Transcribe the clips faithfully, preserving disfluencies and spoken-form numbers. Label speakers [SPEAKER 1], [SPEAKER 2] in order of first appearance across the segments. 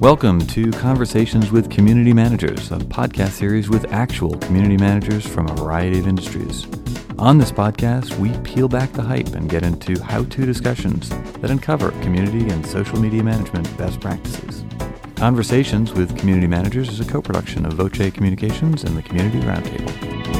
[SPEAKER 1] Welcome to Conversations with Community Managers, a podcast series with actual community managers from a variety of industries. On this podcast, we peel back the hype and get into how-to discussions that uncover community and social media management best practices. Conversations with Community Managers is a co-production of Voce Communications and the Community Roundtable.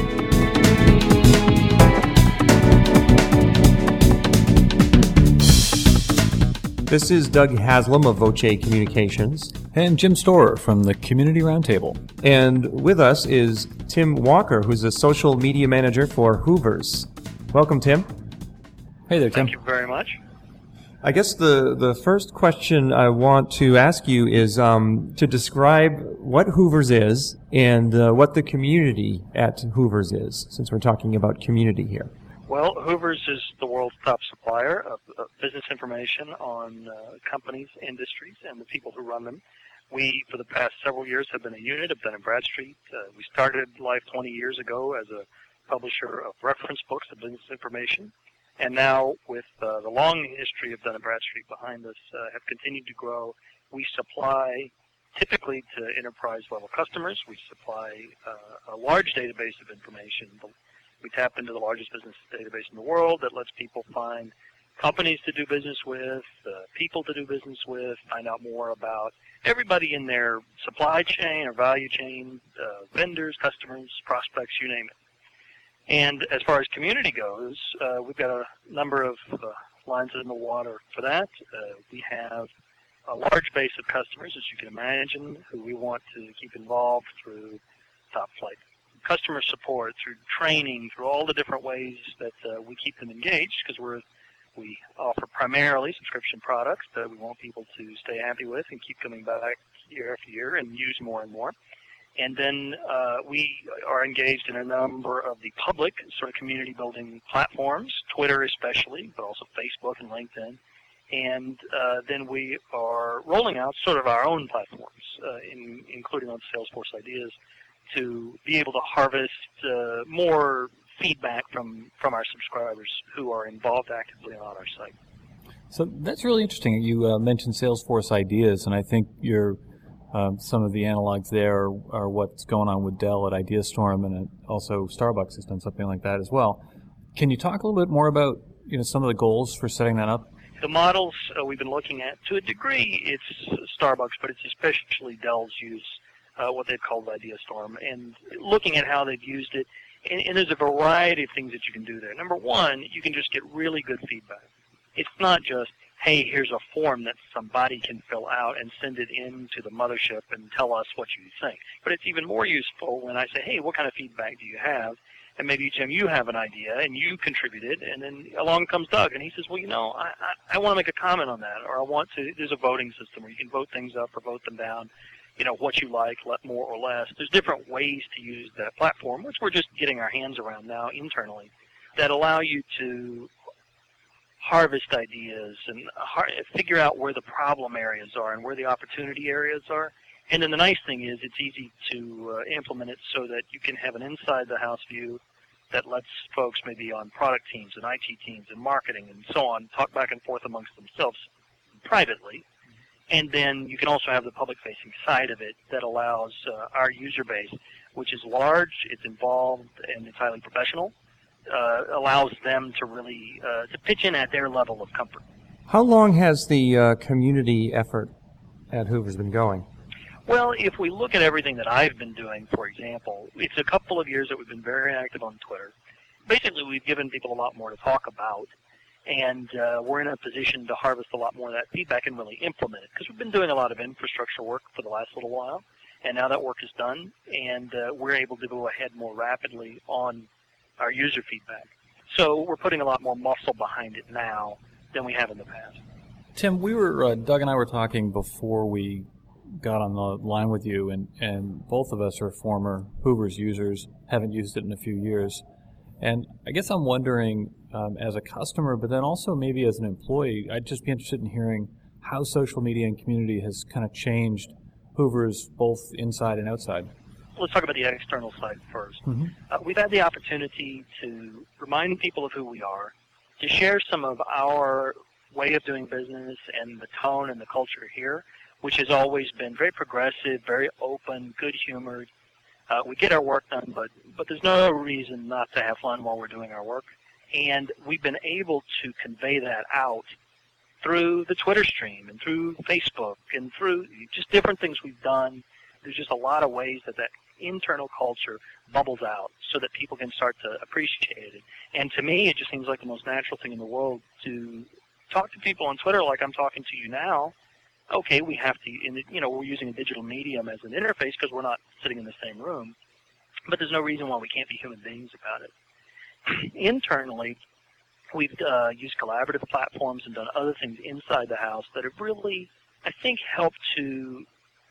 [SPEAKER 2] This is Doug Haslam of Voce Communications.
[SPEAKER 1] And Jim Storer from the Community Roundtable.
[SPEAKER 2] And with us is Tim Walker, who's a social media manager for Hoovers. Welcome, Tim.
[SPEAKER 1] Hey there, Tim.
[SPEAKER 3] Thank you very much.
[SPEAKER 2] I guess the, the first question I want to ask you is um, to describe what Hoovers is and uh, what the community at Hoovers is, since we're talking about community here.
[SPEAKER 3] Well, Hoovers is the world's top supplier of, of business information on uh, companies, industries, and the people who run them. We, for the past several years, have been a unit of Dun and Bradstreet. Uh, we started life twenty years ago as a publisher of reference books of business information, and now, with uh, the long history of Dun and Bradstreet behind us, uh, have continued to grow. We supply typically to enterprise-level customers. We supply uh, a large database of information. We tap into the largest business database in the world that lets people find companies to do business with, uh, people to do business with, find out more about everybody in their supply chain or value chain, uh, vendors, customers, prospects, you name it. And as far as community goes, uh, we've got a number of uh, lines in the water for that. Uh, we have a large base of customers, as you can imagine, who we want to keep involved through top-flight customer support, through training, through all the different ways that uh, we keep them engaged, because we're we offer primarily subscription products that we want people to stay happy with and keep coming back year after year and use more and more. And then uh, we are engaged in a number of the public sort of community building platforms, Twitter especially, but also Facebook and LinkedIn. And uh, then we are rolling out sort of our own platforms, uh, in, including on Salesforce Ideas, to be able to harvest uh, more feedback from, from our subscribers who are involved actively on our site.
[SPEAKER 1] So that's really interesting. You uh, mentioned Salesforce Ideas, and I think you're, um, some of the analogs there are, are what's going on with Dell at IdeaStorm, and also Starbucks has done something like that as well. Can you talk a little bit more about you know some of the goals for setting that up?
[SPEAKER 3] The models uh, we've been looking at, to a degree, it's Starbucks, but it's especially Dell's use. Uh, what they've called IdeaStorm, and looking at how they've used it. And, and there's a variety of things that you can do there. Number one, you can just get really good feedback. It's not just, hey, here's a form that somebody can fill out and send it in to the mothership and tell us what you think. But it's even more useful when I say, hey, what kind of feedback do you have? And maybe, Jim, you have an idea, and you contributed, and then along comes Doug, and he says, well, you know, I, I, I want to make a comment on that, or I want to, there's a voting system where you can vote things up or vote them down. You know, what you like, let more or less. There's different ways to use that platform, which we're just getting our hands around now internally, that allow you to harvest ideas and har- figure out where the problem areas are and where the opportunity areas are. And then the nice thing is it's easy to uh, implement it so that you can have an inside-the-house view that lets folks maybe on product teams and I T teams and marketing and so on talk back and forth amongst themselves privately. And then you can also have the public-facing side of it that allows uh, our user base, which is large, it's involved, and it's highly professional, uh, allows them to really uh, to pitch in at their level of comfort.
[SPEAKER 2] How long has the uh, community effort at Hoovers been going?
[SPEAKER 3] Well, if we look at everything that I've been doing, for example, it's a couple of years that we've been very active on Twitter. Basically, we've given people a lot more to talk about. And uh, we're in a position to harvest a lot more of that feedback and really implement it. Because we've been doing a lot of infrastructure work for the last little while, and now that work is done, and uh, we're able to go ahead more rapidly on our user feedback. So we're putting a lot more muscle behind it now than we have in the past.
[SPEAKER 1] Tim, we were uh, Doug and I were talking before we got on the line with you, and, and both of us are former Hoovers users, haven't used it in a few years. And I guess I'm wondering, um, as a customer, but then also maybe as an employee, I'd just be interested in hearing how social media and community has kind of changed Hoovers both inside and outside.
[SPEAKER 3] Let's talk about the external side first.
[SPEAKER 1] Mm-hmm.
[SPEAKER 3] Uh, we've had the opportunity to remind people of who we are, to share some of our way of doing business and the tone and the culture here which has always been very progressive, very open, good-humored. Uh, we get our work done, but, but there's no reason not to have fun while we're doing our work. And we've been able to convey that out through the Twitter stream and through Facebook and through just different things we've done. There's just a lot of ways that that internal culture bubbles out so that people can start to appreciate it. And to me, it just seems like the most natural thing in the world to talk to people on Twitter like I'm talking to you now. Okay, we have to, you know, we're using a digital medium as an interface because we're not sitting in the same room, but there's no reason why we can't be human beings about it. Internally, we've uh, used collaborative platforms and done other things inside the house that have really, I think, helped to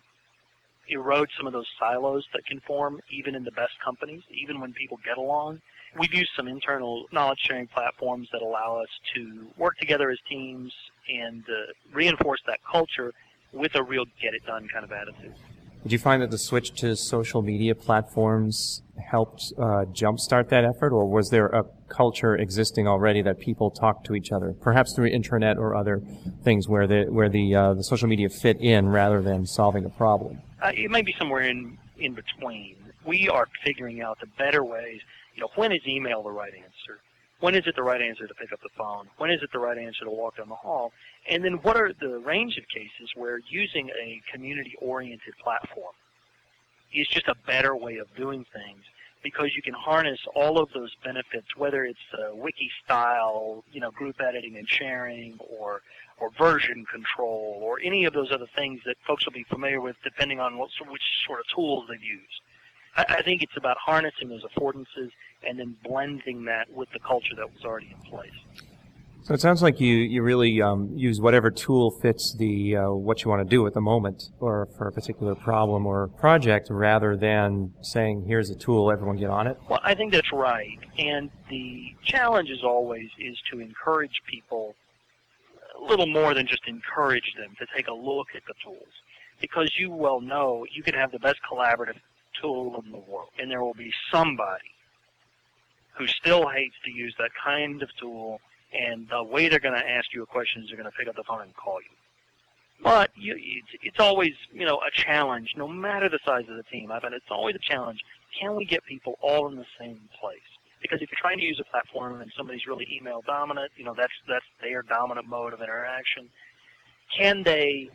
[SPEAKER 3] erode some of those silos that can form even in the best companies, even when people get along. We've used some internal knowledge-sharing platforms that allow us to work together as teams and uh, reinforce that culture with a real get-it-done kind of attitude.
[SPEAKER 2] Did you find that the switch to social media platforms helped uh, jumpstart that effort, or was there a culture existing already that people talk to each other, perhaps through intranet or other things where the where the uh, the social media fit in rather than solving a problem?
[SPEAKER 3] Uh, it may be somewhere in in between. We are figuring out the better ways. You know, when is email the right answer? When is it the right answer to pick up the phone? When is it the right answer to walk down the hall? And then what are the range of cases where using a community-oriented platform is just a better way of doing things because you can harness all of those benefits, whether it's uh, wiki-style, you know, group editing and sharing, or or version control, or any of those other things that folks will be familiar with depending on what, which sort of tools they've used. I, I think it's about harnessing those affordances and then blending that with the culture that was already in place.
[SPEAKER 2] So it sounds like you, you really um, use whatever tool fits the uh, what you want to do at the moment or for a particular problem or project rather than saying, here's a tool, everyone get on it.
[SPEAKER 3] Well, I think that's right. And the challenge as always is to encourage people a little more than just encourage them to take a look at the tools. Because you well know you can have the best collaborative tool in the world, and there will be somebody who still hates to use that kind of tool, and the way they're going to ask you a question is they're going to pick up the phone and call you. But you, it's, it's always, you know, a challenge, no matter the size of the team. I bet it's always a challenge. Can we get people all in the same place? Because if you're trying to use a platform and somebody's really email dominant, you know, that's that's their dominant mode of interaction. Can they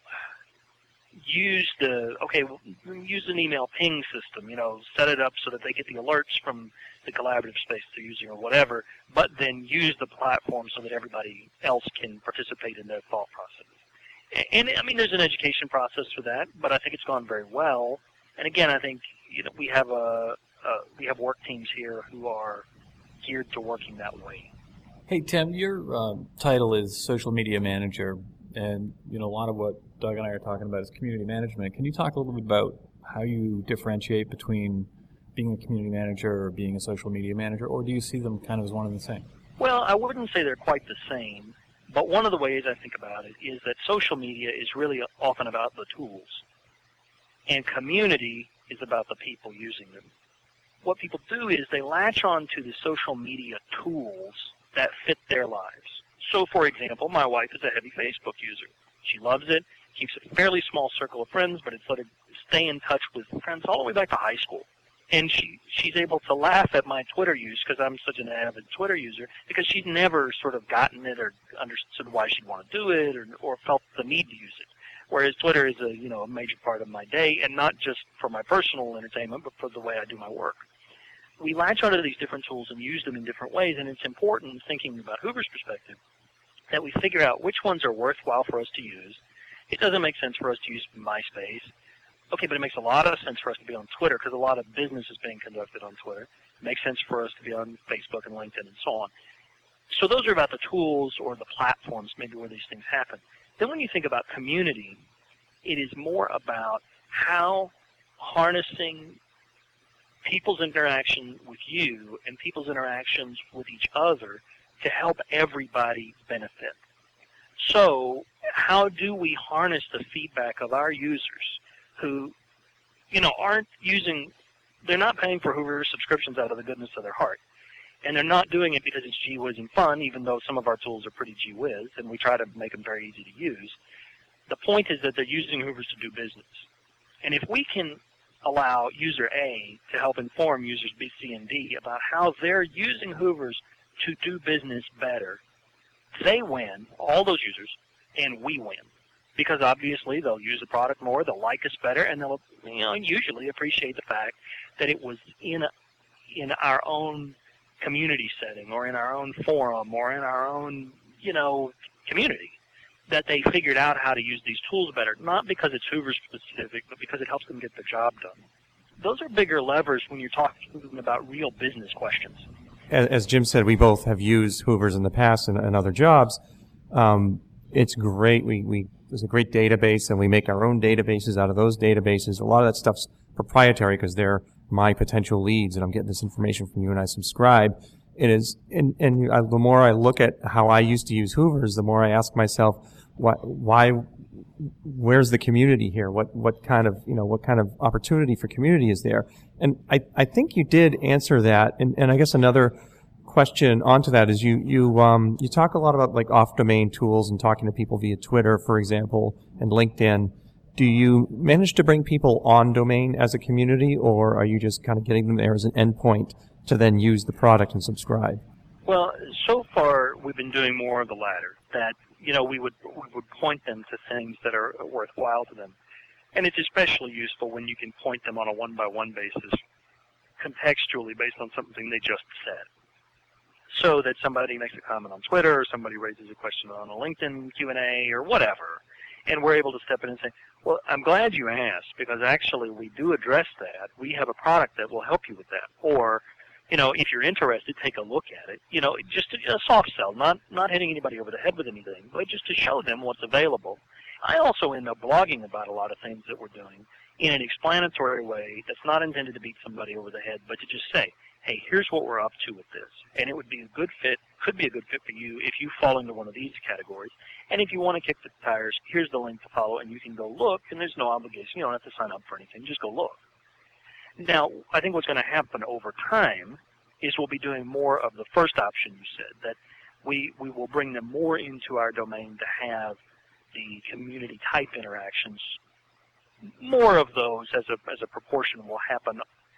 [SPEAKER 3] use the, okay, use an email ping system, you know, set it up so that they get the alerts from the collaborative space they're using or whatever, but then use the platform so that everybody else can participate in their thought process. And, I mean, there's an education process for that, but I think it's gone very well. And again, I think, you know, we have a, uh, we have work teams here who are geared to working that way.
[SPEAKER 1] Hey, Tim, your um, title is Social Media Manager, and, you know, a lot of what Doug and I are talking about is community management. Can you talk a little bit about how you differentiate between being a community manager or being a social media manager, or do you see them kind of as one and the same?
[SPEAKER 3] Well, I wouldn't say they're quite the same, but one of the ways I think about it is that social media is really often about the tools, and community is about the people using them. What people do is they latch on to the social media tools that fit their lives. So, for example, my wife is a heavy Facebook user. She loves it, keeps a fairly small circle of friends, but it's let her stay in touch with friends all the way back to high school. And she she's able to laugh at my Twitter use because I'm such an avid Twitter user, because she's never sort of gotten it or understood why she'd want to do it or or felt the need to use it. Whereas Twitter is a you know a major part of my day, and not just for my personal entertainment, but for the way I do my work. We latch onto these different tools and use them in different ways, and it's important, thinking about Hoover's perspective, that we figure out which ones are worthwhile for us to use. It doesn't make sense for us to use MySpace. Okay, but it makes a lot of sense for us to be on Twitter because a lot of business is being conducted on Twitter. It makes sense for us to be on Facebook and LinkedIn and so on. So those are about the tools or the platforms maybe where these things happen. Then when you think about community, it is more about how harnessing people's interaction with you and people's interactions with each other to help everybody benefit. So how do we harness the feedback of our users who, you know, aren't using, they're not paying for Hoover subscriptions out of the goodness of their heart. And they're not doing it because it's gee whiz and fun, even though some of our tools are pretty gee whiz, and we try to make them very easy to use. The point is that they're using Hoovers to do business. And if we can allow user A to help inform users B, C, and D about how they're using Hoovers to do business better, they win, all those users, and we win. Because obviously they'll use the product more, they'll like us better, and they'll, you know, usually appreciate the fact that it was in a, in our own community setting, or in our own forum, or in our own, you know, community, that they figured out how to use these tools better, not because it's Hoover specific, but because it helps them get the job done. Those are bigger levers when you're talking about real business questions.
[SPEAKER 2] As Jim said, we both have used Hoovers in the past and, and other jobs. Um, it's great. We, we there's a great database, and we make our own databases out of those databases. A lot of that stuff's proprietary because they're my potential leads, and I'm getting this information from you, and I subscribe. It is, and, and I, the more I look at how I used to use Hoovers, the more I ask myself, why, why, where's the community here? What, what kind of, you know, what kind of opportunity for community is there? And I, I think you did answer that. And, and I guess another question onto that is you, you, um, you talk a lot about like off-domain tools and talking to people via Twitter, for example, and LinkedIn. Do you manage to bring people on domain as a community, or are you just kind of getting them there as an endpoint to then use the product and subscribe?
[SPEAKER 3] Well, so far we've been doing more of the latter, that, you know, we would we would point them to things that are worthwhile to them. And it's especially useful when you can point them on a one-by-one basis, contextually based on something they just said. So that somebody makes a comment on Twitter, or somebody raises a question on a LinkedIn Q and A, or whatever, and we're able to step in and say, well, I'm glad you asked, because actually we do address that. We have a product that will help you with that. Or, you know, if you're interested, take a look at it. You know, just a, a soft sell, not, not hitting anybody over the head with anything, but just to show them what's available. I also end up blogging about a lot of things that we're doing in an explanatory way that's not intended to beat somebody over the head, but to just say, hey, here's what we're up to with this. And it would be a good fit, could be a good fit for you if you fall into one of these categories. And if you want to kick the tires, here's the link to follow, and you can go look, and there's no obligation. You don't have to sign up for anything. Just go look. Now, I think what's going to happen over time is we'll be doing more of the first option you said, that we, we will bring them more into our domain to have the community type interactions. More of those as a, as a proportion will happen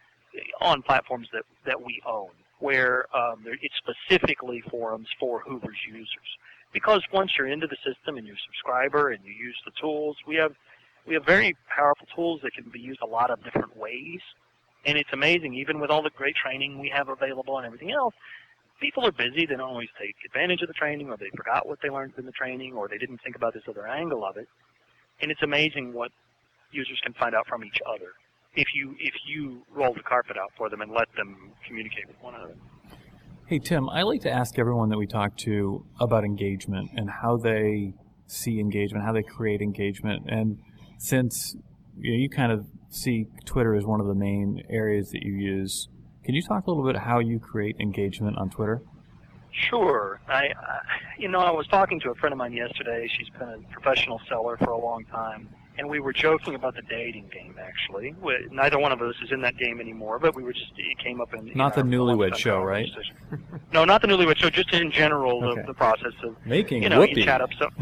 [SPEAKER 3] on platforms that, that we own, where um, it's specifically forums for Hoover's users. Because once you're into the system and you're a subscriber and you use the tools, we have we have very powerful tools that can be used a lot of different ways. And it's amazing, even with all the great training we have available and everything else, people are busy. They don't always take advantage of the training, or they forgot what they learned in the training, or they didn't think about this other angle of it. And it's amazing what users can find out from each other if you if you roll the carpet out for them and let them communicate with one another.
[SPEAKER 1] Hey, Tim, I like to ask everyone that we talk to about engagement and how they see engagement, how they create engagement. And since you know, you kind of see Twitter as one of the main areas that you use, can you talk a little bit how you create engagement on Twitter?
[SPEAKER 3] Sure. I, I, you know, I was talking to a friend of mine yesterday. She's been a professional seller for a long time, and we were joking about the dating game, actually. We, neither one of us is in that game anymore, but we were just, it came up in...
[SPEAKER 1] Not
[SPEAKER 3] in
[SPEAKER 1] the Newlywed Show, right?
[SPEAKER 3] No, not the Newlywed Show, just in general,
[SPEAKER 1] okay.
[SPEAKER 3] the, the process of...
[SPEAKER 1] Making
[SPEAKER 3] you know,
[SPEAKER 1] whoopee.
[SPEAKER 3] you chat up some...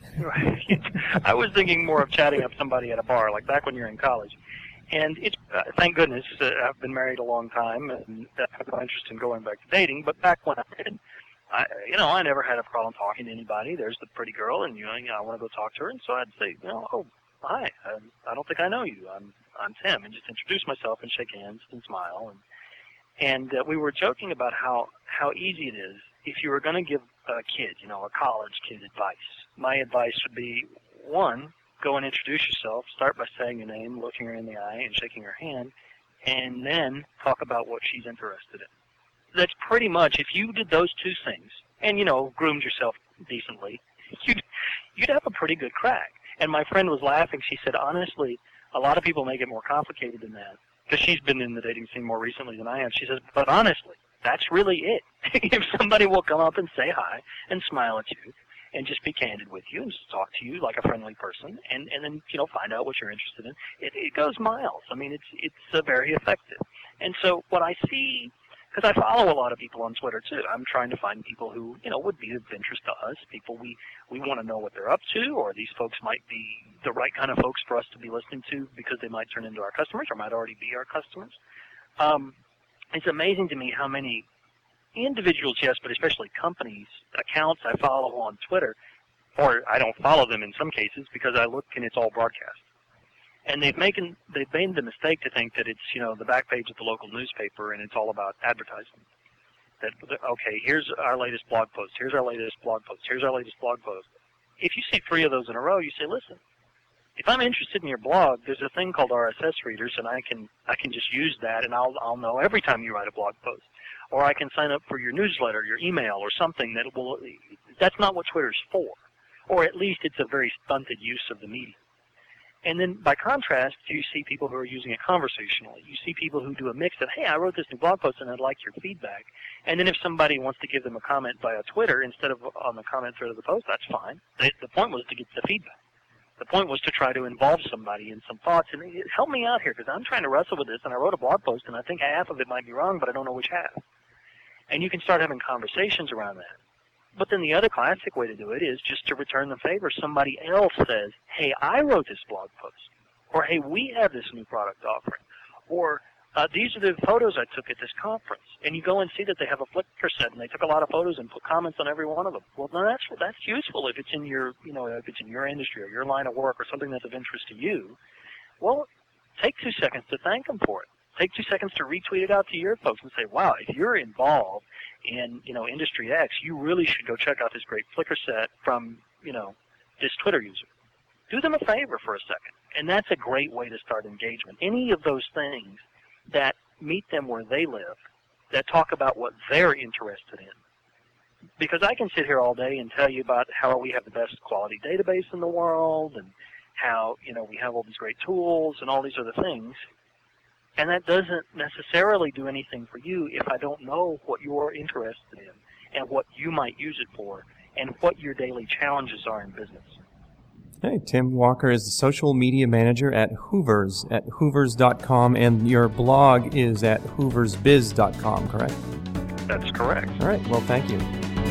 [SPEAKER 3] I was thinking more of chatting up somebody at a bar, like back when you're in college. And it's, uh, thank goodness, uh, I've been married a long time, and I have no interest in going back to dating, but back when I did, I, you know, I never had a problem talking to anybody. There's the pretty girl, and, you know, I want to go talk to her, and so I'd say, you know, oh, hi, I, I don't think I know you. I'm I'm Tim, and just introduce myself and shake hands and smile. And and uh, we were joking about how, how easy it is if you were going to give a kid, you know, a college kid advice. My advice would be, one, go and introduce yourself. Start by saying your name, looking her in the eye, and shaking her hand, and then talk about what she's interested in. That's pretty much, if you did those two things, and, you know, groomed yourself decently, you'd, you'd have a pretty good crack. And my friend was laughing. She said, honestly, a lot of people make it more complicated than that, because she's been in the dating scene more recently than I have. She says, but honestly, that's really it. If somebody will come up and say hi and smile at you and just be candid with you and just talk to you like a friendly person, and, and then, you know, find out what you're interested in, it, it goes miles. I mean, it's, it's uh, very effective. And so what I see because I follow a lot of people on Twitter too. I'm trying to find people who, you know, would be of interest to us, people we, we want to know what they're up to, or these folks might be the right kind of folks for us to be listening to because they might turn into our customers or might already be our customers. Um, it's amazing to me how many individuals, yes, but especially companies, accounts I follow on Twitter, or I don't follow them in some cases because I look and it's all broadcast. And they've making they've made the mistake to think that it's, you know, the back page of the local newspaper and it's all about advertising. That, okay, here's our latest blog post, here's our latest blog post, here's our latest blog post. If you see three of those in a row, you say, listen, if I'm interested in your blog, there's a thing called R S S readers, and I can I can just use that, and I'll I'll know every time you write a blog post. Or I can sign up for your newsletter, your email, or something that will. That's not what Twitter's for, or at least it's a very stunted use of the medium. And then, by contrast, you see people who are using it conversationally. You see people who do a mix of, hey, I wrote this new blog post and I'd like your feedback. And then if somebody wants to give them a comment via Twitter instead of on the comment thread of the post, that's fine. The, the point was to get the feedback. The point was to try to involve somebody in some thoughts. And help me out here, because I'm trying to wrestle with this, and I wrote a blog post, and I think half of it might be wrong, but I don't know which half. And you can start having conversations around that. But then the other classic way to do it is just to return the favor. Somebody else says, hey, I wrote this blog post. Or, hey, we have this new product offering. Or, uh, these are the photos I took at this conference. And you go and see that they have a Flickr set, and they took a lot of photos and put comments on every one of them. Well, no, that's that's useful if it's in your, you know, if it's in your industry or your line of work or something that's of interest to you. Well, take two seconds to thank them for it. Take two seconds to retweet it out to your folks and say, wow, if you're involved in, you know, Industry X, you really should go check out this great Flickr set from, you know, this Twitter user. Do them a favor for a second. And that's a great way to start engagement. Any of those things that meet them where they live, that talk about what they're interested in. Because I can sit here all day and tell you about how we have the best quality database in the world and how, you know, we have all these great tools and all these other things. And that doesn't necessarily do anything for you if I don't know what you're interested in and what you might use it for and what your daily challenges are in business.
[SPEAKER 2] Hey, Tim Walker is the social media manager at Hoovers at hoovers dot com, and your blog is at hoovers biz dot com, correct?
[SPEAKER 3] That's correct.
[SPEAKER 2] All right. Well, thank you.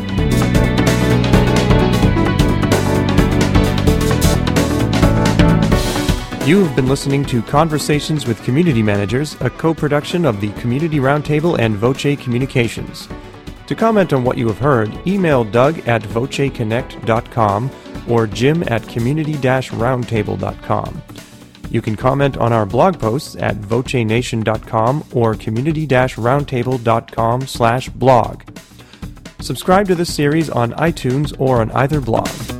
[SPEAKER 2] You've been listening to Conversations with Community Managers, a co-production of the Community Roundtable and Voce Communications. To comment on what you have heard, email Doug at voce connect dot com or Jim at community dash roundtable dot com. You can comment on our blog posts at voce nation dot com or community dash roundtable dot com slash blog. Subscribe to this series on iTunes or on either blog.